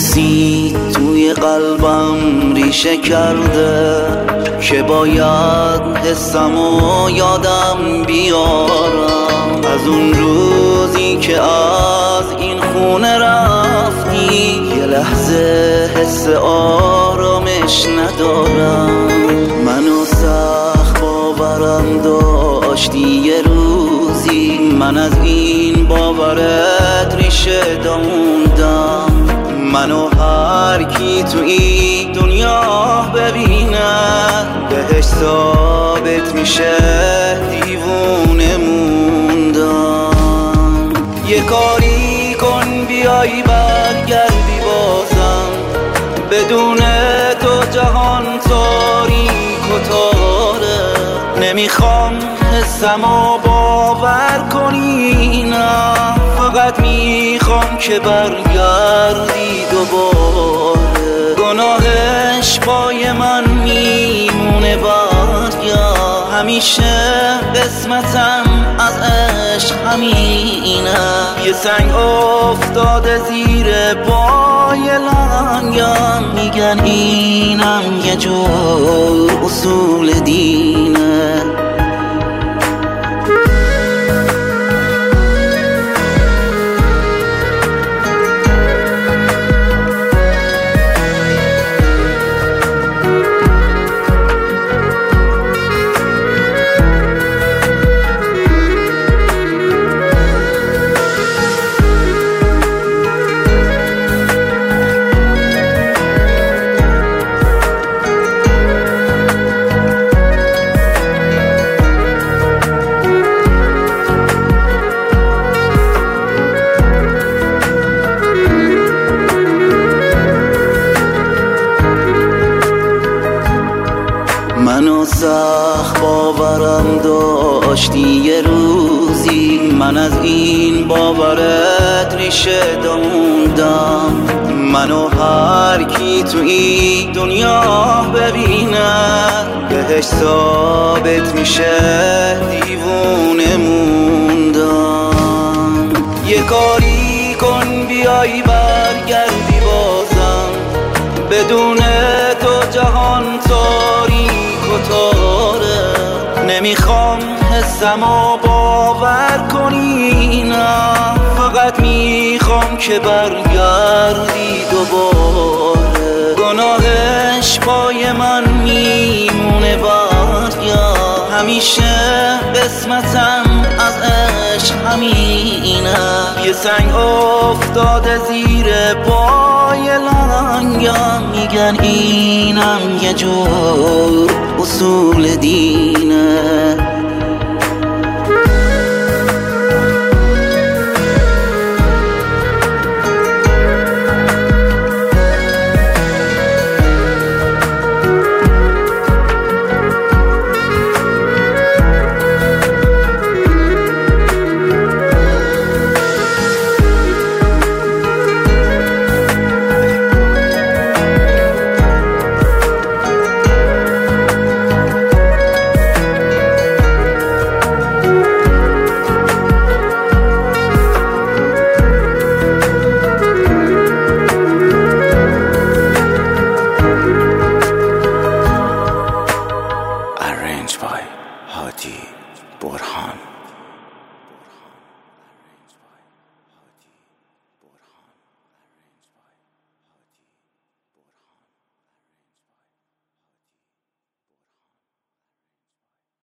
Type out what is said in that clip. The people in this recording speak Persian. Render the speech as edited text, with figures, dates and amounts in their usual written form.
حسی توی قلبم ریشه کرده که باید حسمو یادم بیارم. از اون روزی که از این خونه رفتی یه لحظه حس آرامش ندارم. منو سخت باورم داشتی یه روزی، من از این باورت ریشه دموندم. منو هر کی تو این دنیا ببینه بهش ثابت میشه دیوونه موندم. یه کاری کن بیای برگردی بازم، بدون تو جهان تاریک و تاره. نمیخوام حسمو باور کنی، نه فقط میخوام که برگردی دوباره. گناهش پای من میمونه برگرد، همیشه قسمتم از عشق همینه. یه سنگ افتاده زیر پای لنگم، میگن اینم یه جور اصول دینه. منو سخت باورم داشتی یه روزی، من از این باورت ریشه دموندم. منو هر کی تو این دنیا ببینه بهش ثابت میشه دیوونه موندم. یه کاری کن بیای برگردی بازم، بدون تو جهان تاریک و تاره. نمیخوام حسمو باور کنی، نه فقط میخوام که برگردی دوباره. گناهش پای من میمونه برگرد، همیشه قسمتم از عشق همینه. یه سنگ افتاده زیر پای لنگم، میگن اینم یه جور اصول دینه.